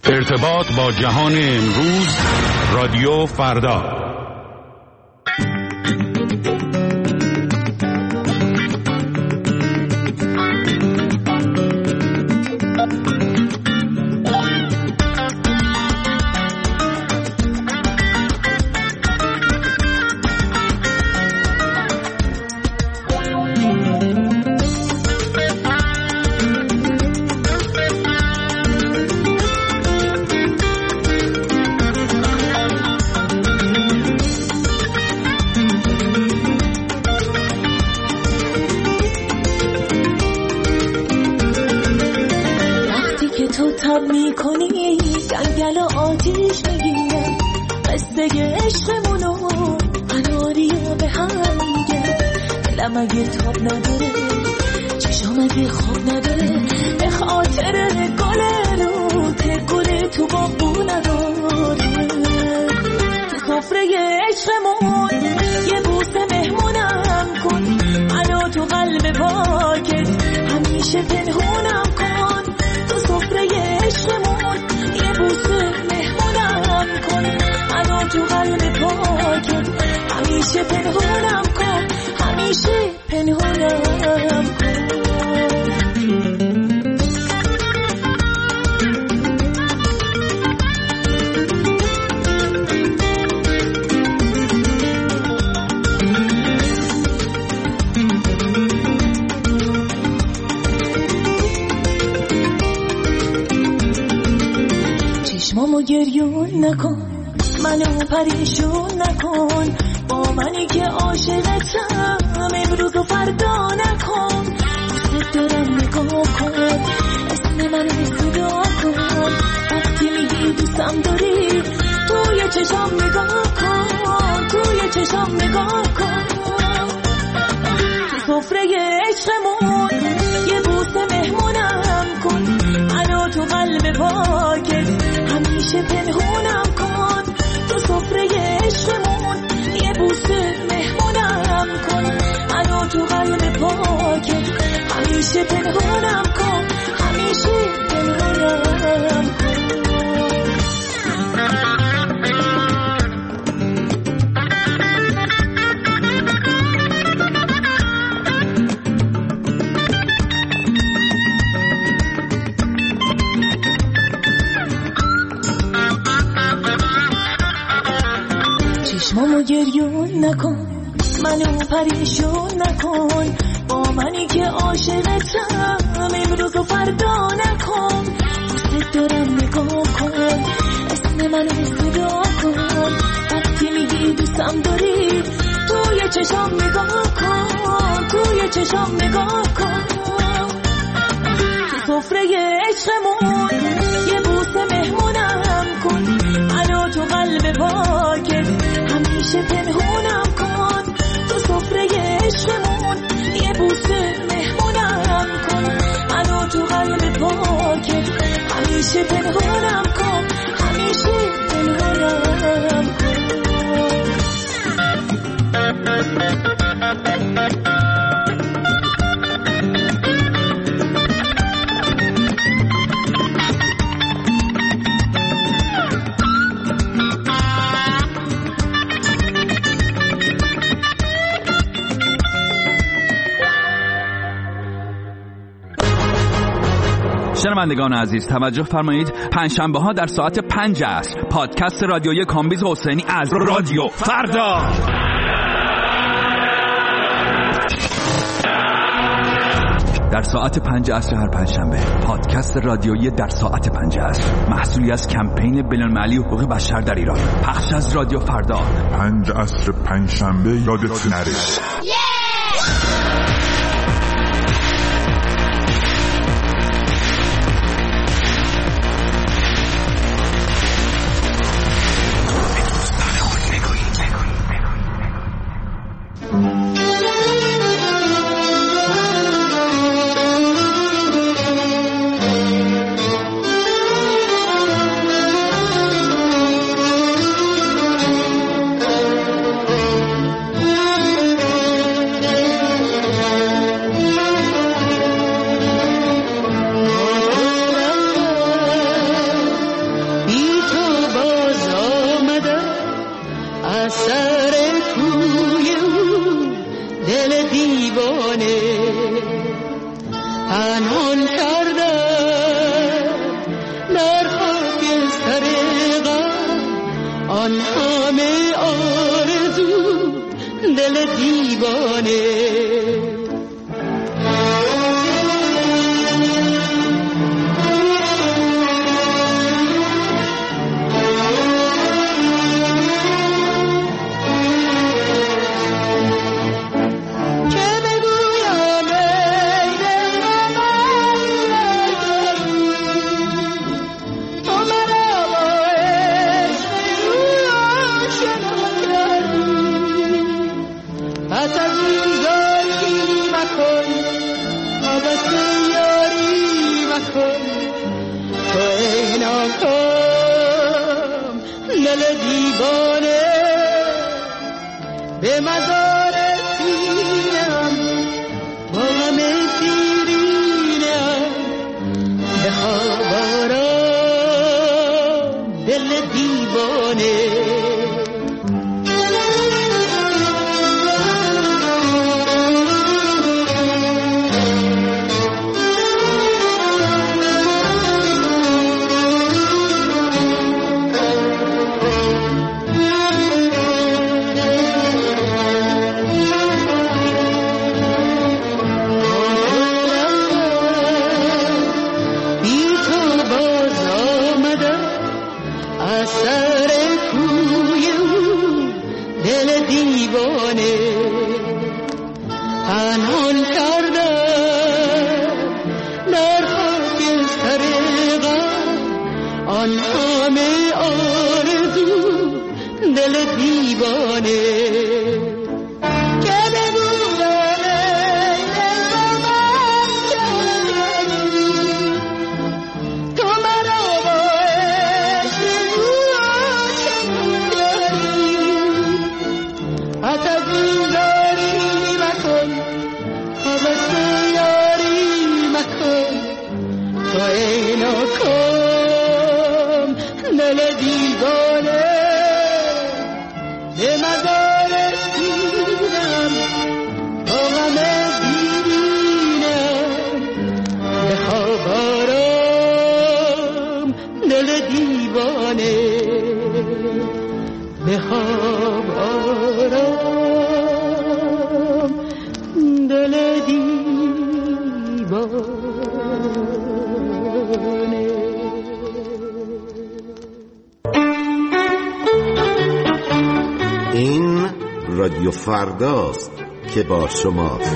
ارتباط با جهان امروز، رادیو فردا. چشمامو گریون نکن، منو پریشون نکن، با منی که عاشقتم امروز و فردا نکن. دوست دارم نگاه کن، اسم منو صدا کن، وقتی میگی دوستم داری توی چشام نگاه کن، توی چشام نگاه کن. تو سفره عشقمون یه بوسه مهمونم کن، منو تو قلب پاکت همیشه پنهونم کن. تو سفره عشقمون یه بوسه مهمونم کن، منو تو قلب پاکت همیشه پنهونم کن، همیشه پنهونم کن. چشمامو گریون نکن، منو پریشون نکن، با منی که عاشقتم امروز و فردا نکن. دوست دارم نگاه کن، اسم منو صدا کن، وقتی میگی دوستم داری توی چشام نگاه کن، توی چشام نگاه کن. تو سفره عشقمون یه بوسه مهمونم کن، منو تو قلب پاکت همیشه پنهونم کن. تو سفره عشقمون یه بوسه مهمونم کن، منو تو قلب پاکت همیشه پنهونم کن، همیشه پنهونم کن. شنوندگان عزیز توجه فرمایید، پنجشنبه ها در ساعت 5 عصر پادکست رادیویی کامبیز حسینی از رادیو فردا. در ساعت 5 عصر هر پنجشنبه پادکست رادیویی در ساعت 5 عصر، محصولی از کمپین بین‌المللی حقوق بشر در ایران، پخش از رادیو فردا. 5 عصر پنجشنبه یادت نره. آن همه آرزو دل دیوانه. به مزار سینم با غم دیرینم بخواب آرام دل دیوانه. این رادیو فرداست که با شماست.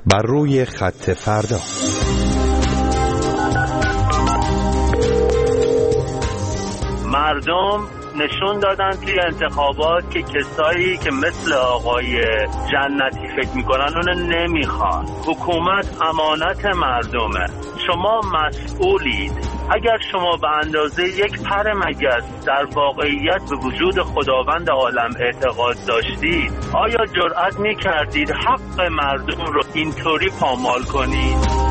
بر روی خط فردا. مردم نشون دادن توی انتخابات که کسایی که مثل آقای جنتی فکر میکنن اونو نمیخوان. حکومت امانت مردمه، شما مسئولید. اگر شما به اندازه یک پر مگس در واقعیت به وجود خداوند عالم اعتقاد داشتید، آیا جرأت میکردید حق مردم رو اینطوری پامال کنید؟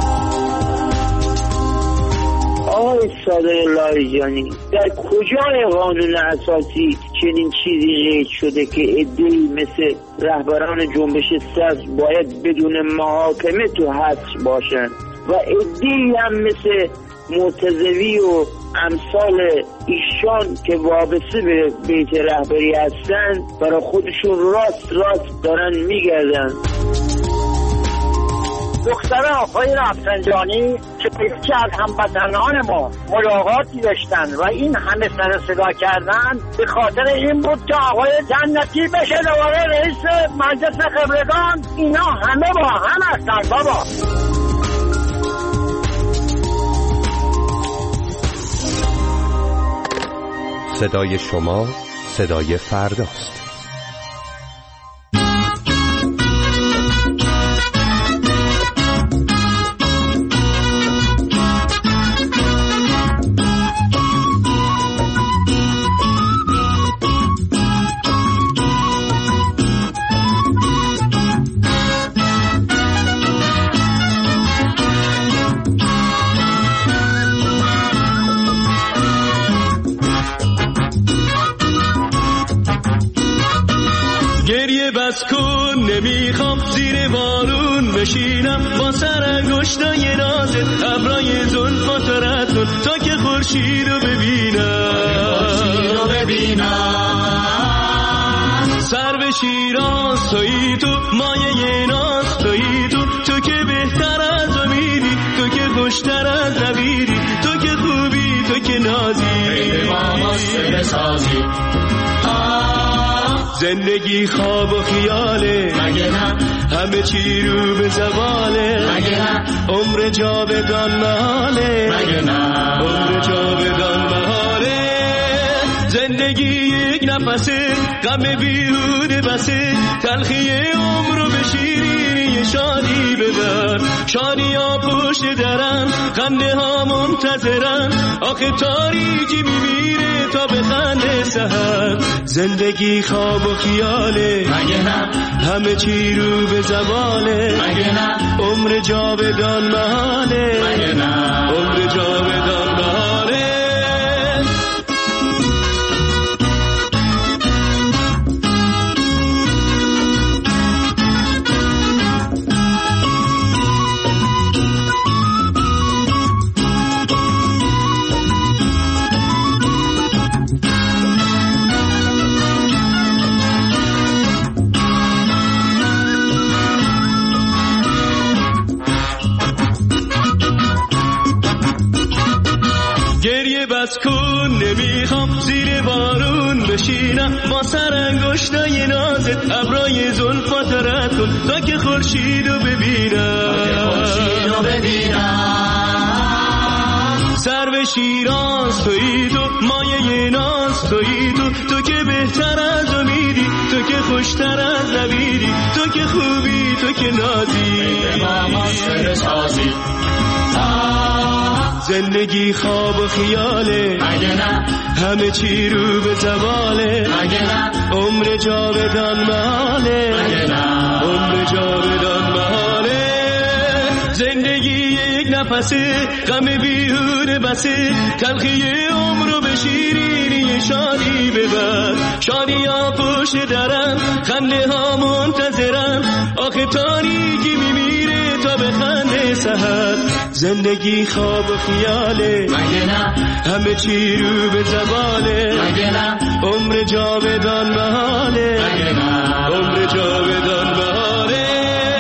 آقای صادق لاریجانی، در کجای قانون اساسی چنین چیزی قید شده که عده‌ای مثل رهبران جنبش سبز باید بدون محاکمه تو حبس باشند و عده‌ای هم مثل مرتضوی و امثال ایشان که وابسته به بیت رهبری هستند برای خودشون راست دارن میگردن؟ دختر آقای رفسنجانی که یکی از هموطنان ما ملاقاتی داشتن و این همه سر صدا کردن به خاطر این بود که آقای جنتی بشه دوباره رئیس مجلس خبرگان. اینا همه با هم هستن بابا. صدای شما صدای فرداست. بس کن نمیخوام زیر بارون بشینم با سر انگشتای نازت ابرای زلفات رد کن تا که خورشید رو ببینم سر به شیراز تویی تو مایه ناز تویی تو که بهتر از امیدی تو که خوشتر از نبیدی تو که خوبی تو که نازی ای ماما سازی زندگی خواب و خیاله مگه نه همه چی رو به زواله مگه نه عمر جاودان محاله مگه نه عمر جاودان محاله زندگی یک نفسه غم بیهوده بسه تلخی عمر رو به شیرینی شادی ببر شادی ها پشت درن خنده ها منتظرن آخه تاریکی میمیره تا به خنده سحر زندگی خواب و خیاله مگه نه همه چی رو به زواله مگه نه عمر جاودان محاله مگه نه عمر جاودان محاله بس کن نمیخوام زیر بارون بشینم با سر انگشتای نازت ابرای زلفات رد کن تا که خورشید رو ببینم سر به شیراز تویی تو مایه ناز تویی تو که بهتر از امیدی تو که خوشتر از نبیدی تو که خوبی تو که نازی ای ماما سر سازی زندگی خواب و خیاله مگه نه همه چی رو به زواله مگه نه عمر جاودان محاله مگه نه عمر جاودان محاله زندگی یک نفسه غم بیهوده بسه تلخی عمر رو به شیرینی شادی ببر شادی ها پشت درن خنده ها منتظرن آخه تاریکی میمیره تا به خنده سحر زندگی خواب و خیاله مگه نه همه چی رو به زواله مگه نه عمر جاودان محاله مگه نه عمر جاودان محاله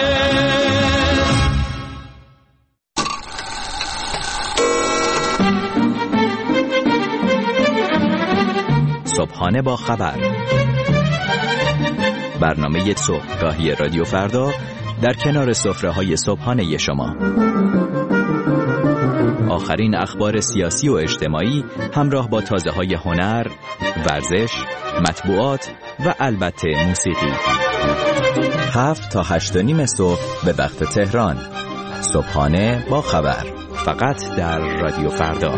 صبحانه با خبر، برنامه صبحگاهی رادیو فردا در کنار سفره‌های صبحانه شما. آخرین اخبار سیاسی و اجتماعی همراه با تازه‌های هنر، ورزش، مطبوعات و البته موسیقی. 7 تا 8:30 صبح به وقت تهران. صبحانه با خبر، فقط در رادیو فردا.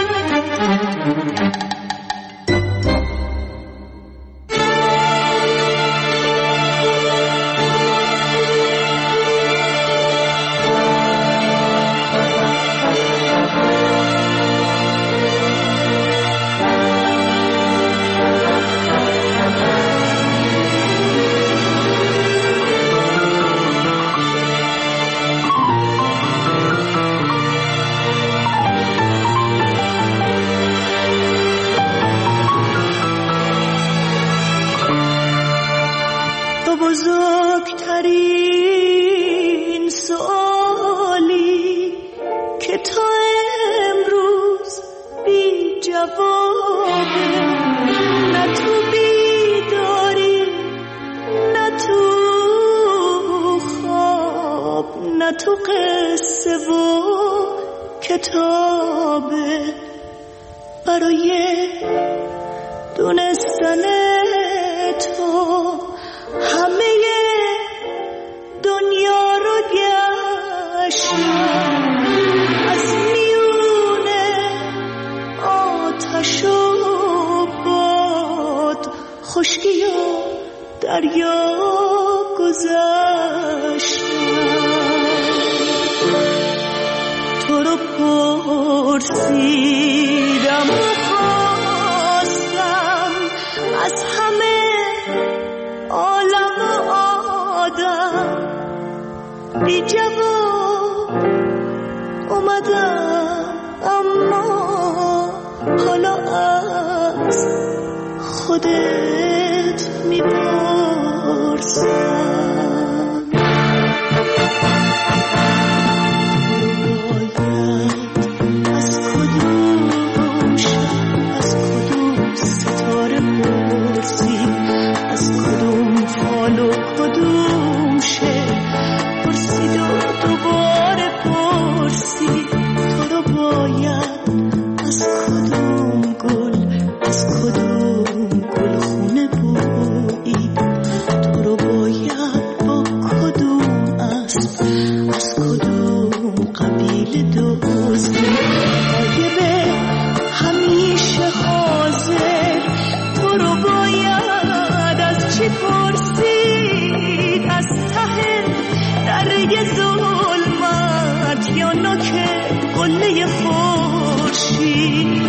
بزرگترین سوالی که تا امروز بی جوابه، نه تو بیداری نه تو خواب نه تو قصه و کتابه. برای دونستن تو همه دنیا رو گشتم، از میونه آتش و باد، خشکی و دریا گذشتم. تو رو پرسیدم و خواستم از همه عالم و آدم، بی جواب اومدم، اما حالا از خودت میپرسم. از کدوم شب، از کدوم ستاره پرسی، از کدوم فال و کدوم شعر پرسید و دوباره پرسی. تو رو باید از کدوم گل، از کدوم گلخونه بویید. تو رو باید با کدوم اسب، از کدوم قبیله دزدید. غایبه همیشه حاضر، تو رو باید از چی پرسید؟ از ته دره ظلمت یا نوک قله خورشید؟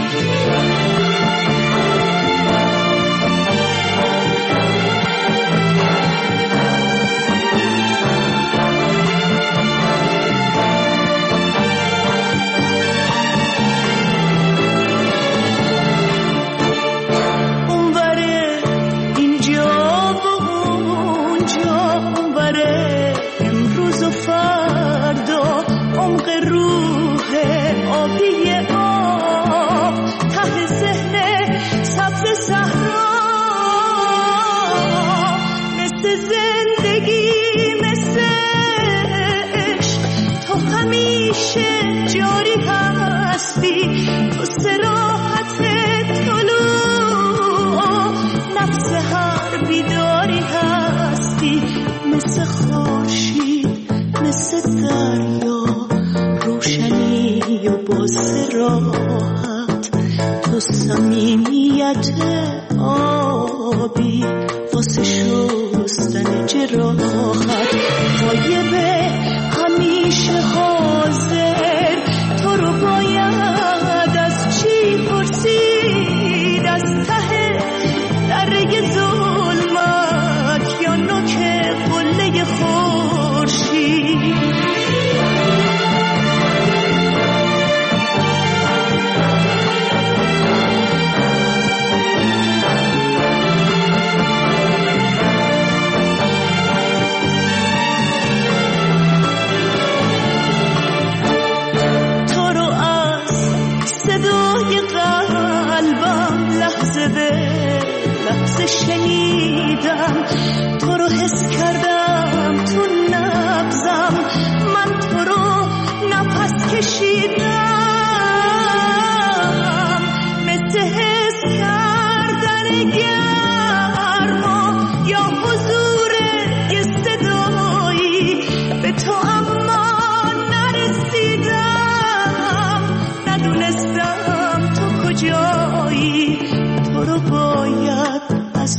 جاری هستی تو صراحت طلوع، نفس هر بیداری هستی. مثل خورشید، مثل دریا، روشنی و با صراحت. تو صمیمیت آبی واسه شستن جراحت. غایبه همیشه حاضر، تو رو باید از چی پرسید؟ از ته دره ظلمت یا نوک قله خورشید؟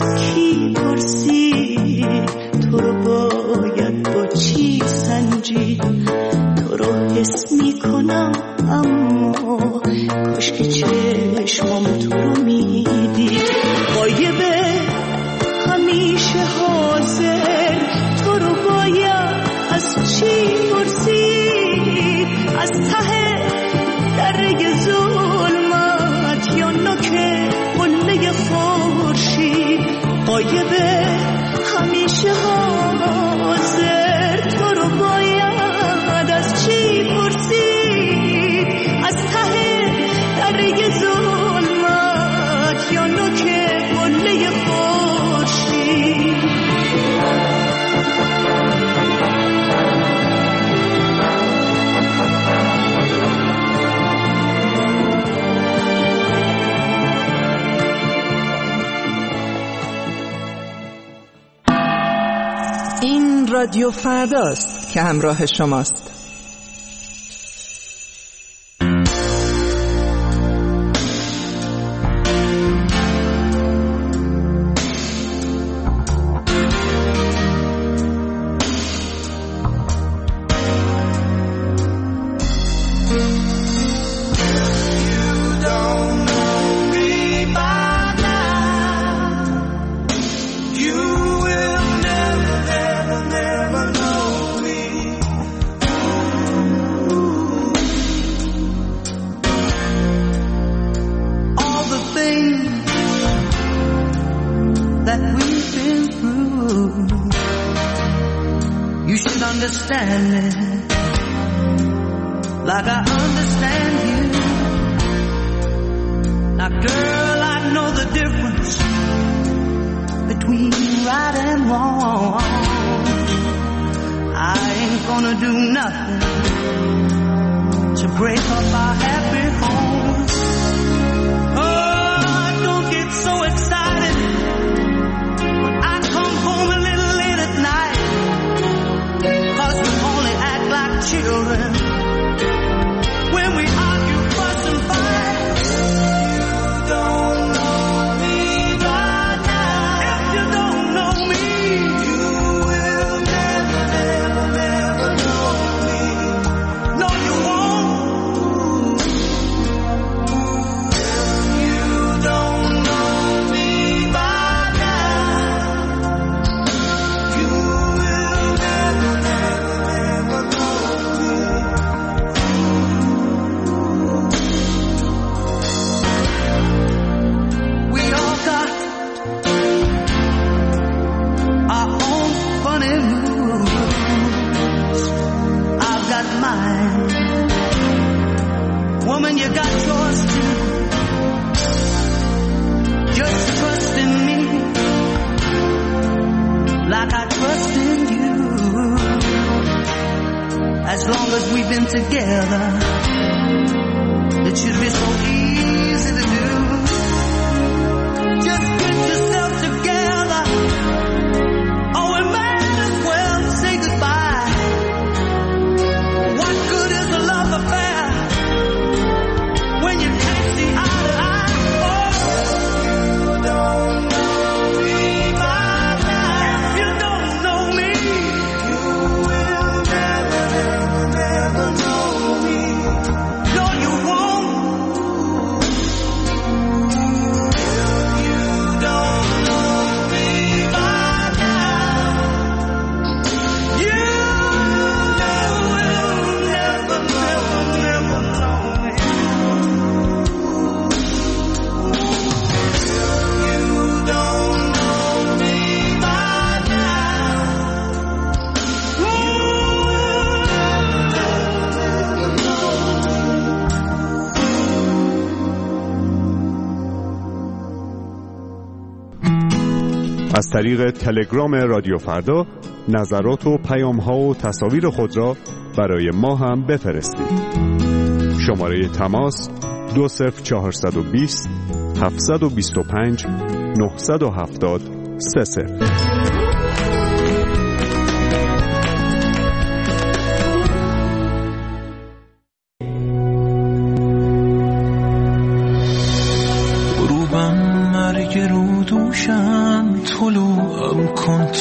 کی پرسید تو رو باید با چی سنجید؟ تو رو حس میکنم اما کاش که چشمام تو رو میدید. غایبه همیشه حاضر، تو رو باید از چی پرسید؟ از ته دره ظلمت یا نوک قله خورشید؟ غایبه همیشه حاضر، تو رو باید از چی پرسید؟ از ته دره ظلمت یا نوک قله خورشید؟ این رادیو فرداست که همراه شماست. Understand me like I understand you. Now girl, I know the difference between right and wrong. I ain't gonna do nothing to break up our happy home. Oh, don't get so excited when I come home a little late at night, 'cause we only act like children when we argue, fuss and fight. You don't know me by now. If you don't know me, you will never, never, never know me. No, you won't. You don't know me by now. You will never, never, never know me. We all got our own funny moves. I've got mine. Woman, you got yours too. Just trust in me like I trust in you. As long as we've been together, it should be so easy to do. Just get yourself together, or we might as well say goodbye. What good is a love affair when you can't see eye to eye? Oh, you don't know me by now. If you don't know me, you will never, never, never know me. No, you won't. You don't know me by now. You will never, never, never know me. You don't know me by now. You از طریق تلگرام رادیو فردا نظرات و پیام‌ها و تصاویر خود را برای ما هم بفرستید. شماره تماس 20420 725 970 30. غروبم مرگ رو دوشم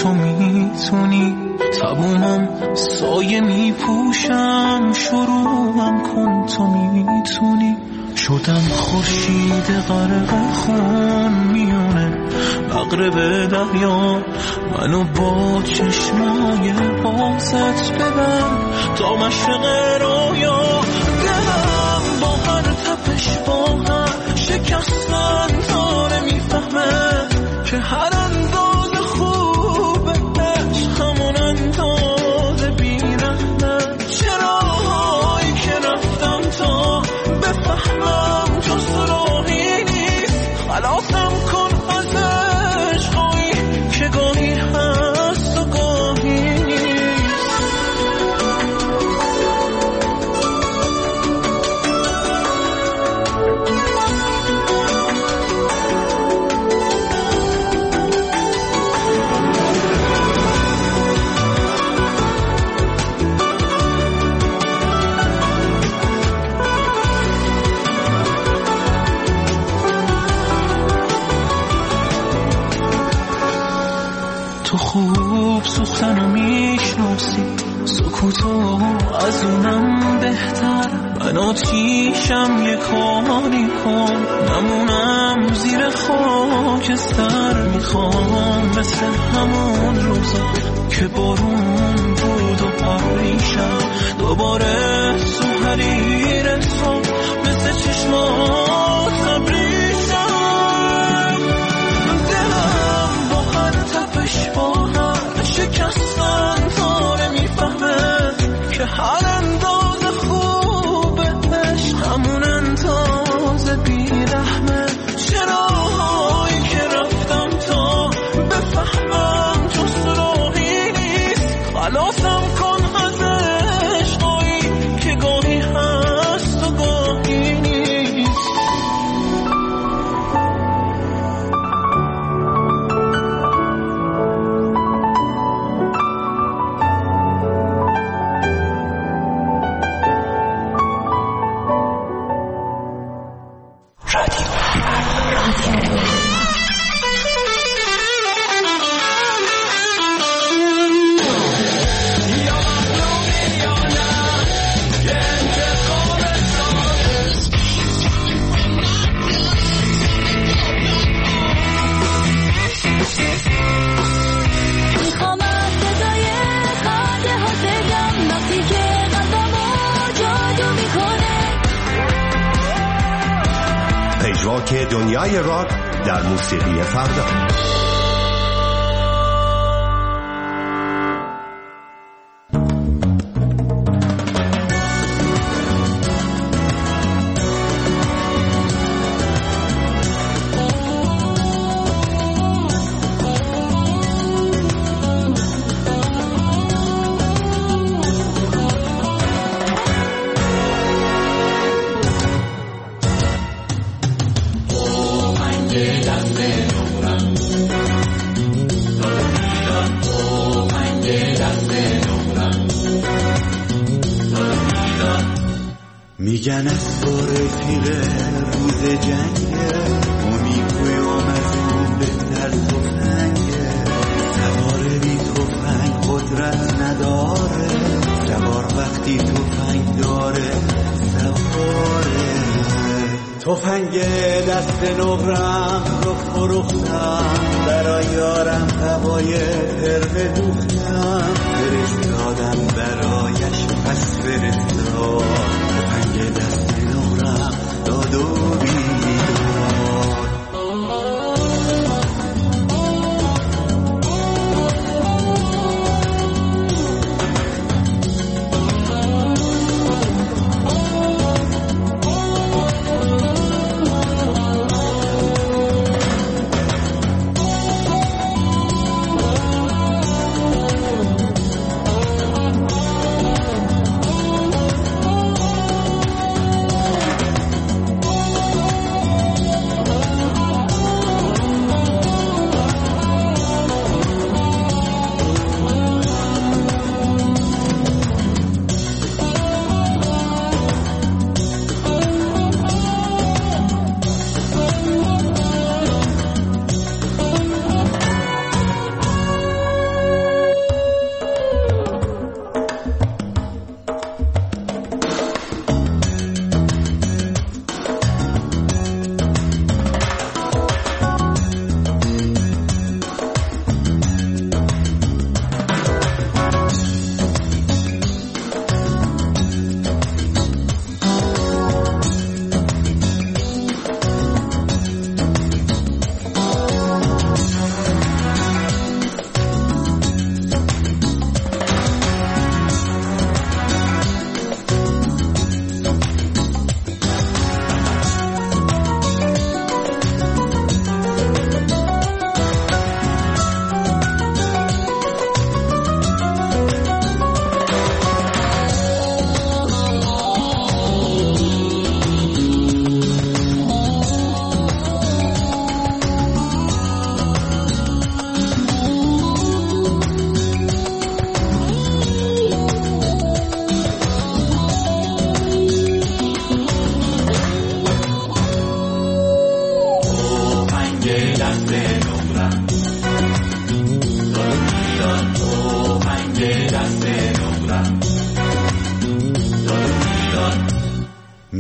تو میتونی، تمومم سایه میپوشم، شروعم کن تو میتونی. شدم خورشید غرق خون میونه مغرب دریا، منو با چشمای بازت ببر تا مشرق رویا. دلم با هر تپش با هر شکستن داره میفهمه که هر انداز خوبه عشق همون انداز بیرحمه. چراهایی که رفتم تا بفهمم جز راهی نیست، خلاصم کن از عشقایی که گاهی هست و گاهی نیست. تو خوب سوختن و میشناسی سکوتو از اونم بهتر. من آتیشم یه کاری کن نمونم زیر خاکستر. میخوام مثل همون روزا که بارون بود و پریشم دوباره تو حریر تو مثل چشمات نبریشم. دلم با هر تپش با هر شکستن داره میفهمه که هر انداز خوبه عشق همون انداز بیرحمه. چراهایی که رفتم تا بفهمم جز راهی نیست، خلاصم کن از عشقایی که گاهی هست و گاهی نیست. پژواک دنیای راک در موسیقی فردا. میگن از بار تیر روز جنگه و میگویم از اون بهتر تفنگه. سوار بی تفنگ قدرت نداره، سوار وقتی تفنگ داره سواره. تفنگ دست نقرم رو فروختم، برای یارم هوای قرمه دوختم، فرستادم برایش پس فرستاد. تفنگ دست نقرم داد و بیدار.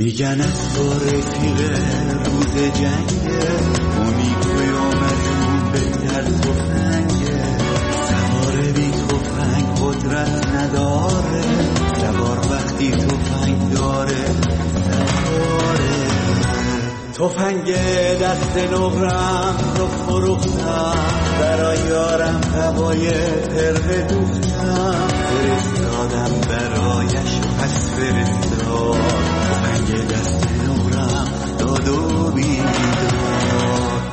میگن از تو رفیق روز جنگه ما میگوی آمدون بهتر تفنگه سوار بی تفنگ قدرت نداره سوار وقتی تفنگ داره سواره تفنگ دست نقرم رو فروختم برای یارم هوای پرده دوختم فرستادم برایش پس فرستاد تفنگ دست نقرم داد و بیدار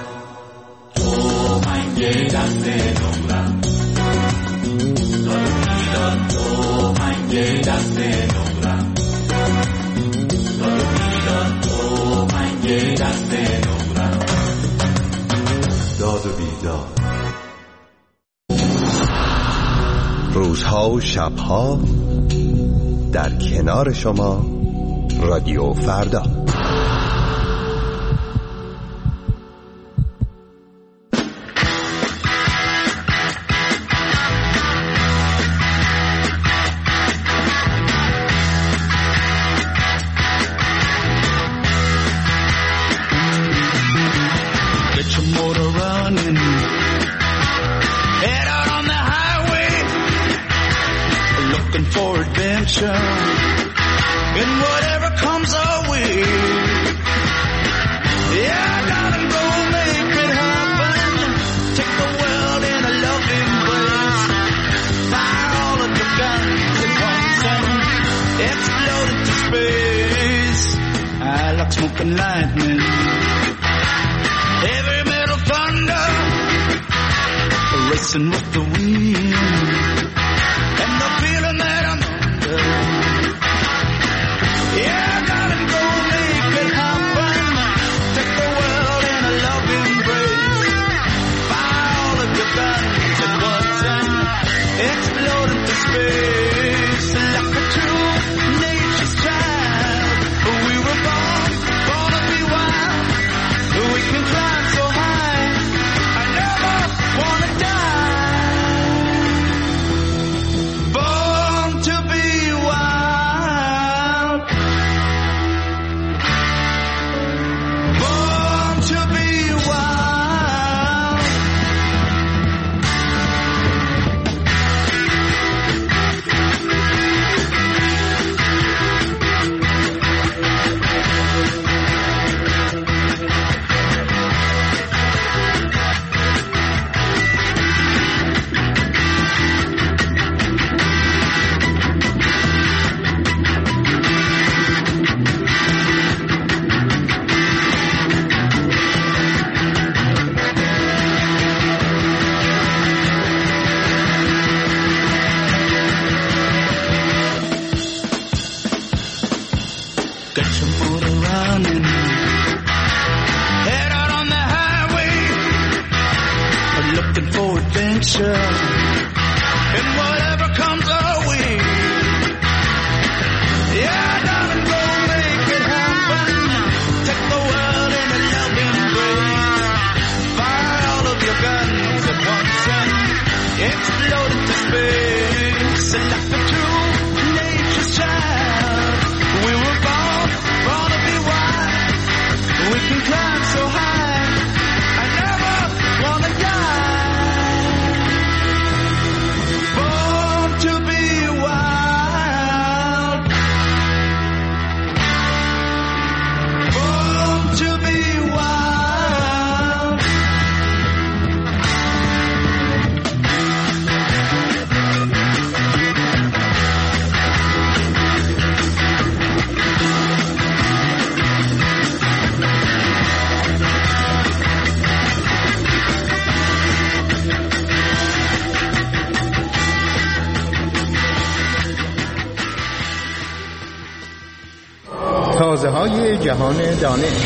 تفنگ دست نقرم داد و بیدار تفنگ دست نقرم داد و بیدار تفنگ دست نقرم داد و بیدار روزها و شبها در کنار شما رادیو فردا. Get your motor running, head out on the highway, looking for adventure, and whatever comes our way. Yeah, I gotta go make it happen, take the world in a loving embrace, fire all of your guns at once and explode into space. I like smoking lightning, heavy metal thunder, racing with the wind, and the feeling that I'm under. Yeah, I gotta go make it happen, take the world in a loving embrace, fire all of your guns at once and explode into space. Like a true nature's child, we were born to be wild. We can climb so high, I never wanna die. Born to be wild. Born to be wild. Get your motor running, head out on the highway, looking for adventure, and whatever comes our way. Yeah, I gotta go make it happen, take the world in a loving embrace, fire all of your guns at once and explode into space. Like a true nature's child, we were born to be wild. We can climb so high, I never wanna die. Born to be wild. Born to be wild. تازه‌های جهان دانش.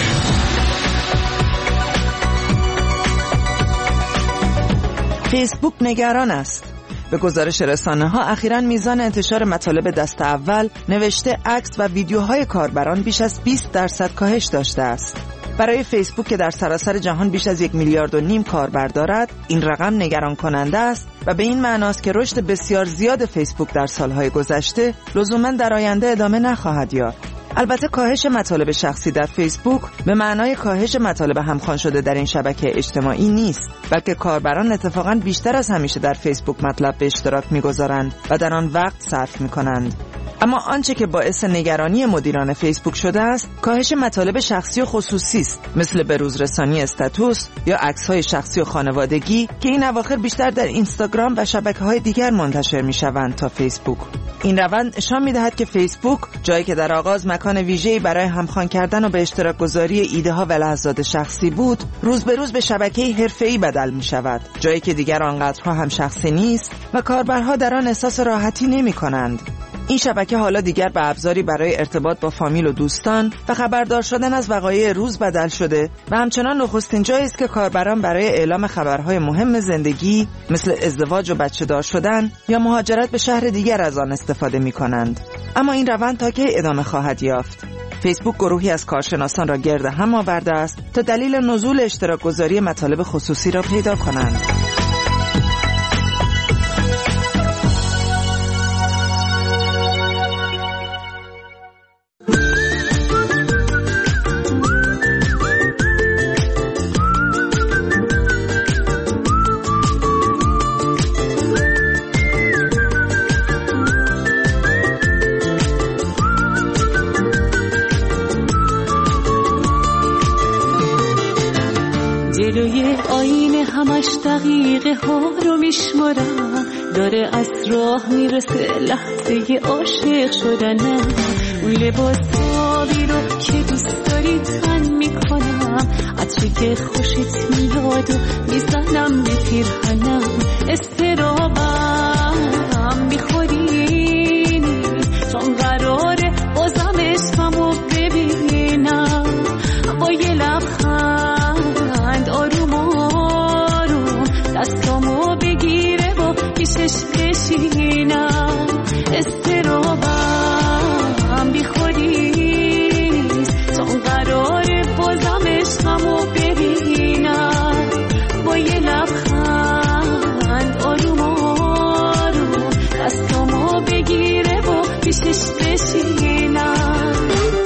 فیسبوک نگران است. به گزارش رسانه‌ها اخیراً میزان انتشار مطالب دست اول، نوشته، عکس و ویدیوهای کاربران بیش از 20% کاهش داشته است. برای فیسبوک که در سراسر جهان بیش از 1.5 میلیارد کاربر دارد، این رقم نگران کننده است و به این معناست که رشد بسیار زیاد فیسبوک در سالهای گذشته لزوماً در آینده ادامه نخواهد یافت. البته کاهش مطالب شخصی در فیسبوک به معنای کاهش مطالب همخوان شده در این شبکه اجتماعی نیست، بلکه کاربران اتفاقاً بیشتر از همیشه در فیسبوک مطلب به اشتراک می‌گذارند و در آن وقت صرف می‌کنند. اما آنچه که باعث نگرانی مدیران فیسبوک شده است، کاهش مطالب شخصی و خصوصی است، مثل بروزرسانی استاتوس یا عکس‌های شخصی و خانوادگی که این اواخر بیشتر در اینستاگرام و شبکه‌های دیگر منتشر می‌شوند تا فیسبوک. این روند نشان می‌دهد که فیسبوک، جایی که در آغاز مکان ویژه‌ای برای همخوان کردن و به اشتراک گذاری ایده‌ها و لحظات شخصی بود، روز به روز به شبکه‌ای حرفه‌ای بدل می‌شود، جایی که دیگر آنقدرها هم شخصی نیست و کاربرها در آن احساس راحتی نمی‌کنند. این شبکه حالا دیگر به ابزاری برای ارتباط با فامیل و دوستان و خبردار شدن از وقایع روز بدل شده و همچنان نخستین جایی است که کاربران برای اعلام خبرهای مهم زندگی مثل ازدواج و بچه‌دار شدن یا مهاجرت به شهر دیگر از آن استفاده می‌کنند. اما این روند تا کی ادامه خواهد یافت؟ فیسبوک گروهی از کارشناسان را گرد هم آورده است تا دلیل نزول اشتراک گذاری مطالب خصوصی را پیدا کنند. جلوی آینه همش دقیقه ها رو میشمارم، داره از راه میرسه لحظه عاشق شدنم. اون لباسایی رو که دوست داری تن میکنم، عطری که خوشت میاد و میزنم به پیرهنم. استرابم میخوری چون قراره بازم عشقمو ببینم، با یه لبخند آروم آروم دستامو بگیره و پیشش بشینم. استرابم بیخودیست چون قراره بازم عشقمو ببینم، با یه لبخند آروم آروم دستامو بگیره و پیشش بشینم.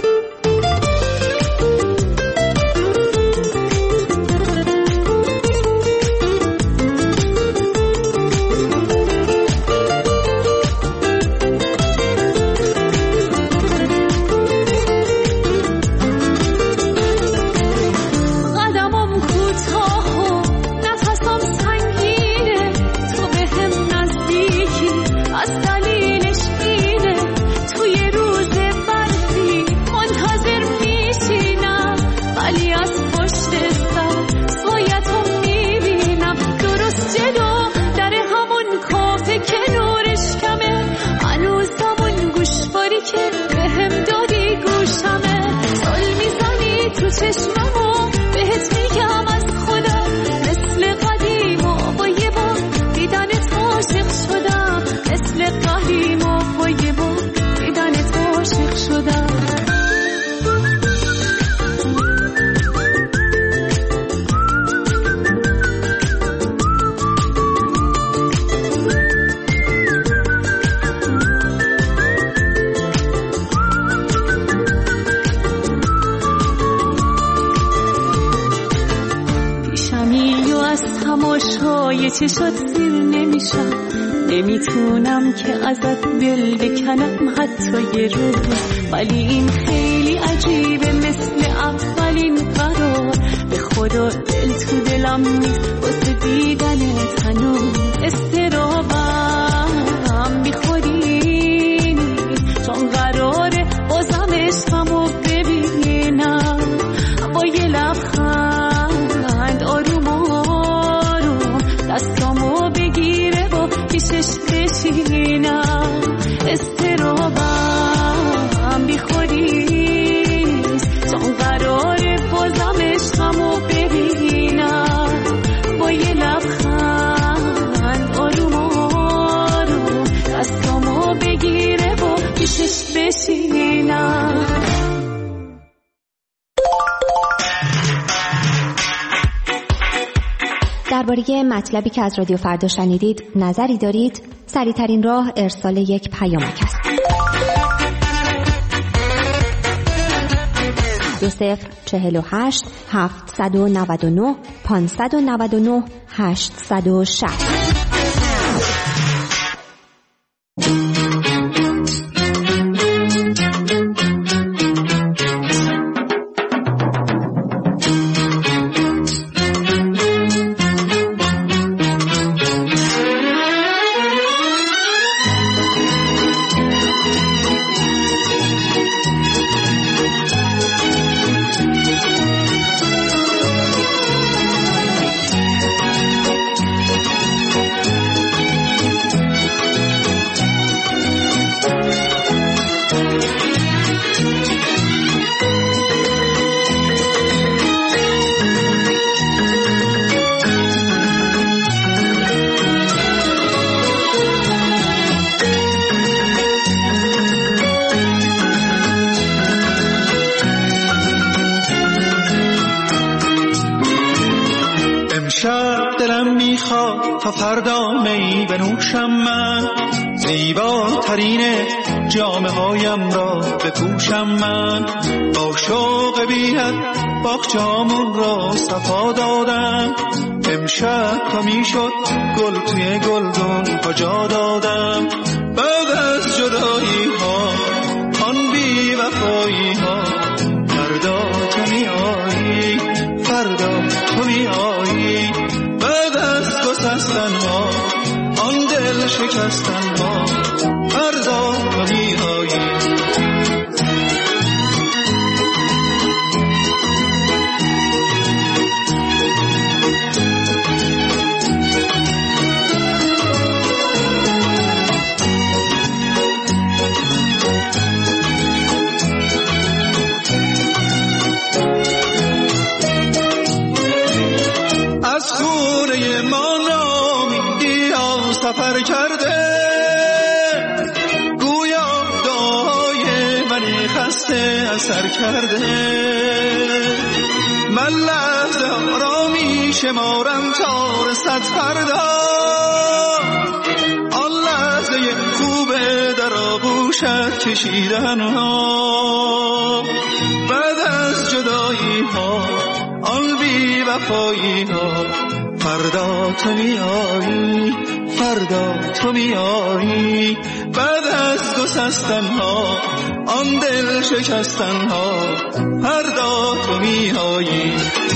چشممو بهت میگم از خدا، مثل قدیم و با یه بار دیدنت عاشق شدم، مثل قدیم و با یه بار دیدنت عاشق شدم. تماشای چشات زیر نمیشم، نمیتونم که ازت دل بکنم حتی یه روز، ولی این خیلی عجیبه مثل اولین قرار. به خدا دل تو دلم نیست واسه دیدنت هنوز. استرابم بیخودی نیست چون قراره بازم عشقمو ببینم، با یه لبخند آروم آروم دستامو بگیره و پیشش بشینم. استرابم بیخودیست چون قراره بازم عشقمو ببینم، با یه لبخند آروم آروم دستامو بگیره و پیشش بشینم. درباره مطلبی که از رادیو فردا شنیدید نظری دارید؟ سریع‌ترین راه ارسال یک پیامک است. 2048 799 599 860. تا فردا می بنوشم من، زیباترین جامه هایم را بپوشم من. با شوق بی‌حد باغچه‌هامون را صفا دادم، امشب تا میشد گل توی گلدون کجا دادم. بعد از جدایی ها آن بی وفایی ها، فردا تو میایی، فردا تو میایی. بعد از گسستن ها آن دل شکستن ها، فردا تو میایی. سفر کرده گویا دعای منی خسته اثر کرده. من لحظه ها را می شمارم تا رسد فردا، آن لحظه خوبه در آغوشت کشیدن ها. بعد از جدایی ها آن بی وفایی ها، فردا تو میایی، فردا تو میایی. بعد از گسستن ها آن دل شکستن ها، فردا تو میایی.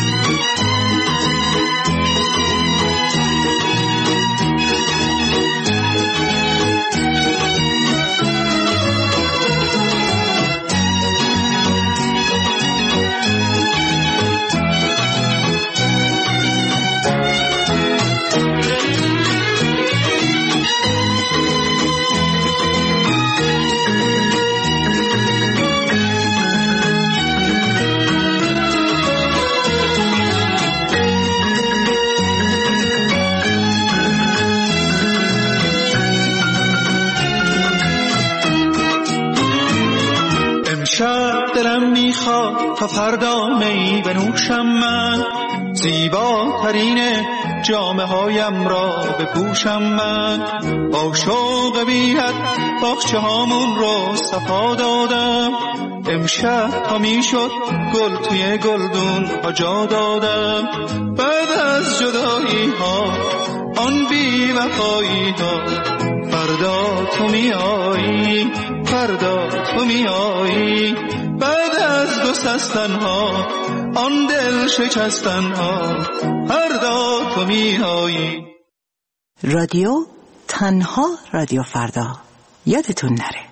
دلم میخواد تا فردا می بنوشم من، زیباترین جامه هایم را بپوشم من. با شوق بی‌حد باغچه هامون رو صفا دادم، امشب تا میشد گل توی گلدون کجا دادم. بعد از جدایی ها آن بی وفایی ها، فردا تو میایی، فردا تو میایی. بعد از گسستن ها آن دل شکستن ها، فردا تو میایی. رادیو تنها رادیو فردا، یادتون نره.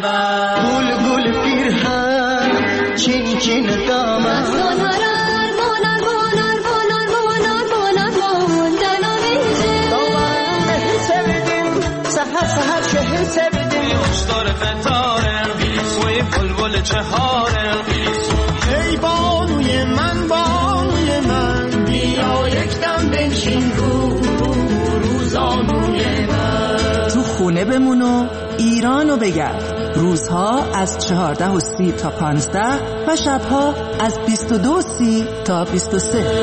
گل گل پیرهن چین چین دامن سهر شهر سبدیم اشتار فتاره سوی بلبل چهاره ای بانوی من بیا یک دم بنشین روزانوی من تو خونه بمون و ایرانو بگرد. روزها از 14:30 تا 15 و شبها از 22:30 تا 23.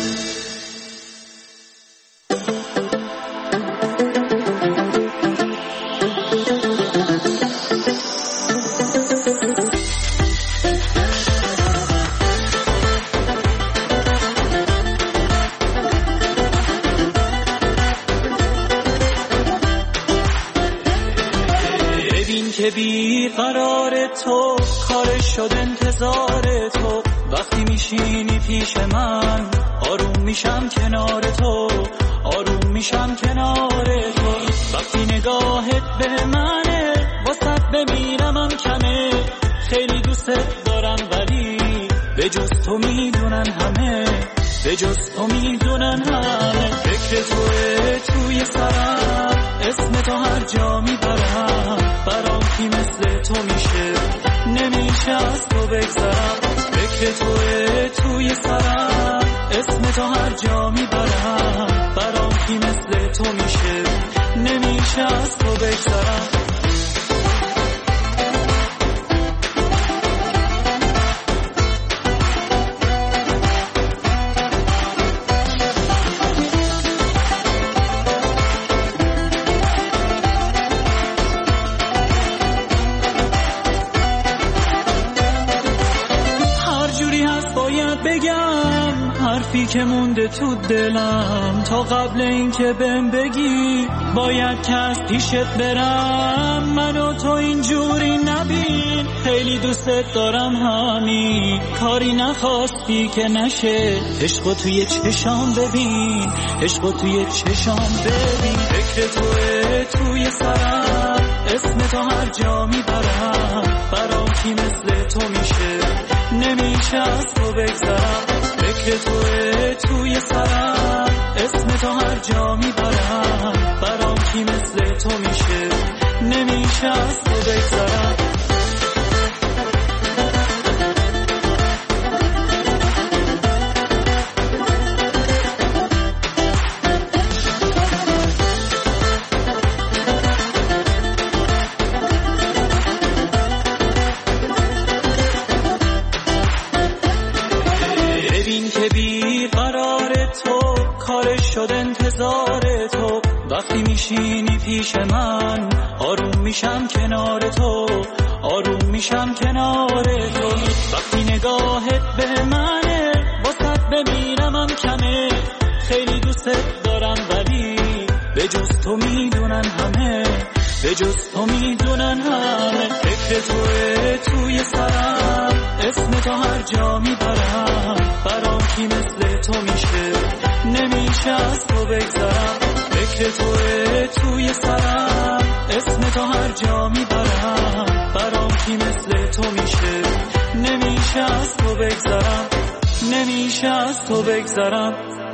که بی قرار تو کار شد انتظار تو وقتی میشینی پیش من آروم میشم کنار تو آروم میشم کنار تو وقتی نگاهت به منه واسط بمیرمم کمه خیلی دوست دارم ولی به جز تو میدونن همه به جز تو میدونن همه فکر توه توی سرم اسم تو هر جا میبرم برام کی مثل تو میشه نمیشه از تو بگذرم فکر توه توی سرم اسم تو هر جا میبرم برام کی مثل تو میشه نمیشه از تو بگذرم حرفی که مونده تو دلم تا قبل این که بهم بگی باید که از پیشت برم منو تو اینجوری نبین خیلی دوستت دارم همین کاری نخواستی که نشه عشقو توی چشام ببین عشقو توی چشام ببین فکر توه توی سرم اسم تو هر جا میبرم برام کی مثل تو میشه نمیشه از تو بگذرم فکر توه توی سرم اسم تو هر جا میبرم برام کی مثل تو میشه نمیشه از تو بگذرم وقتی میشینی پیش من آروم میشم کنار تو آروم میشم کنار تو وقتی نگاهت به منه واسط بمیرمم کمه خیلی دوستت دارم ولی به جز تو میدونن همه به جز تو میدونن همه فکر توه توی سرم اسم تو هر جا میبرم برام کی مثل تو میشه نمیشه از تو بگذرم فکر توه توی سرم اسم تو هر جا میبرم برام کی مثل تو میشه نمیشه از تو بگذرم نمیشه از تو بگذرم